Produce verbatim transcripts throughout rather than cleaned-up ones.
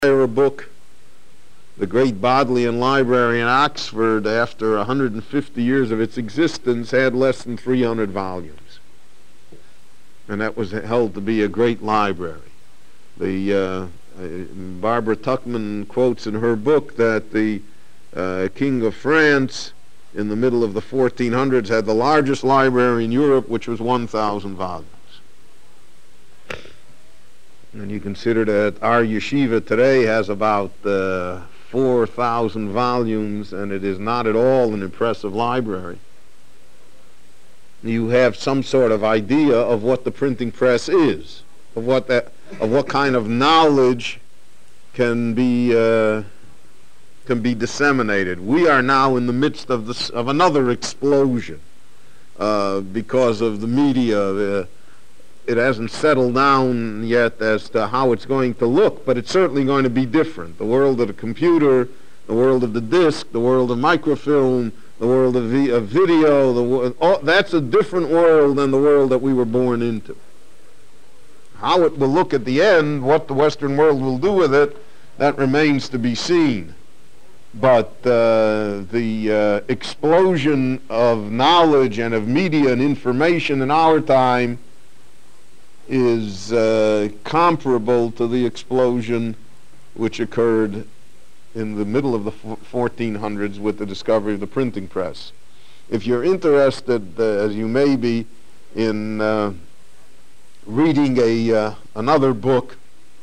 a book. The great Bodleian Library in Oxford, after one hundred fifty years of its existence, had less than three hundred volumes. And that was held to be a great library. The uh, Barbara Tuchman quotes in her book that the uh, King of France in the middle of the fourteen hundreds had the largest library in Europe, which was one thousand volumes. And you consider that our yeshiva today has about uh, four thousand volumes, and it is not at all an impressive library. You have some sort of idea of what the printing press is, of what that, of what kind of knowledge can be uh, can be disseminated. We are now in the midst of this of another explosion uh, because of the media. Uh, It hasn't settled down yet as to how it's going to look, but it's certainly going to be different. The world of the computer, the world of the disc, the world of microfilm, the world of, vi of video, the, all, that's a different world than the world that we were born into. How it will look at the end, what the Western world will do with it, that remains to be seen. But uh, the uh, explosion of knowledge and of media and information in our time is uh, comparable to the explosion which occurred in the middle of the fourteen hundreds with the discovery of the printing press. If you're interested, uh, as you may be, in uh, reading a uh, another book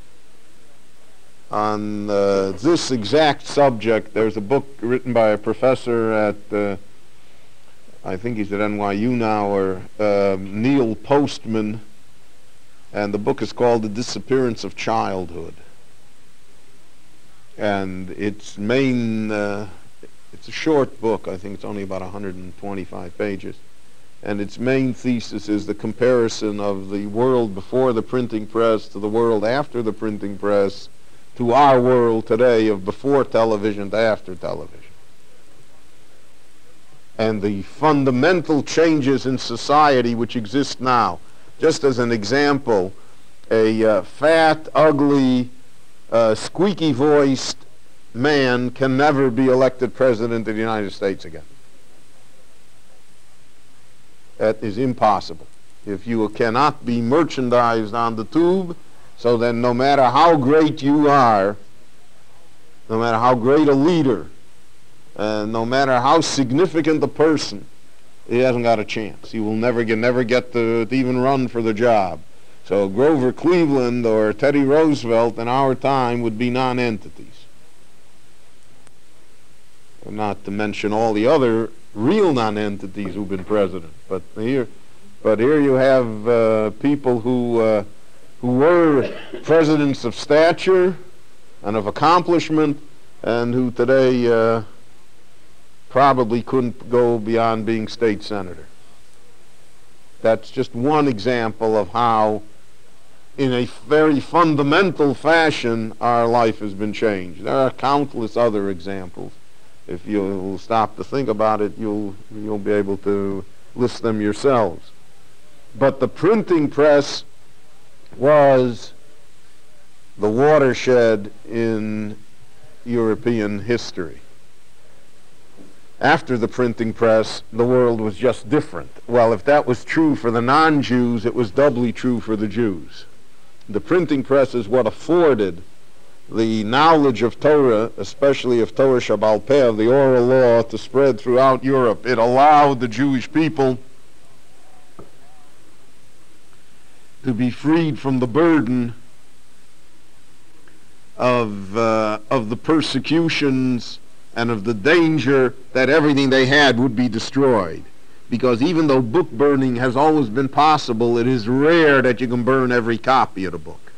on uh, this exact subject, there's a book written by a professor at, uh, I think he's at N Y U now, or uh, Neil Postman, and the book is called The Disappearance of Childhood. And its main, uh, it's a short book, I think it's only about one hundred twenty-five pages, and its main thesis is the comparison of the world before the printing press to the world after the printing press to our world today of before television to after television. And the fundamental changes in society which exist now. Just as an example, a uh, fat, ugly, uh, squeaky-voiced man can never be elected president of the United States again. That is impossible. If you cannot be merchandised on the tube, so then no matter how great you are, no matter how great a leader, uh, no matter how significant the person, he hasn't got a chance. He will never get, never get to, to even run for the job. So Grover Cleveland or Teddy Roosevelt in our time would be non-entities. Not to mention all the other real non-entities who've been president. But here, but here you have uh, people who uh, who were presidents of stature and of accomplishment, and who today Uh, probably couldn't go beyond being state senator. That's just one example of how, in a very fundamental fashion, our life has been changed. There are countless other examples. If you'll stop to think about it, you'll, you'll be able to list them yourselves. But the printing press was the watershed in European history. After the printing press, the world was just different. Well, if that was true for the non-Jews, it was doubly true for the Jews. The printing press is what afforded the knowledge of Torah, especially of Torah Shabbal Peh, of the oral law, to spread throughout Europe. It allowed the Jewish people to be freed from the burden of, uh, of the persecutions and of the danger that everything they had would be destroyed. Because even though book burning has always been possible, it is rare that you can burn every copy of the book.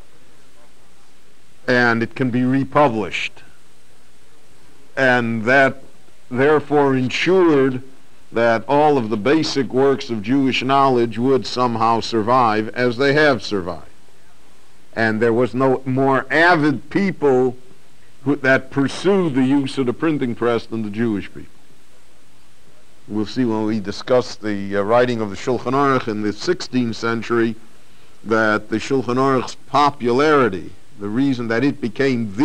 And it can be republished. And that therefore ensured that all of the basic works of Jewish knowledge would somehow survive, as they have survived. And there was no more avid people that pursued the use of the printing press than the Jewish people. We'll see when we discuss the uh, writing of the Shulchan Aruch in the sixteenth century that the Shulchan Aruch's popularity the reason that it became the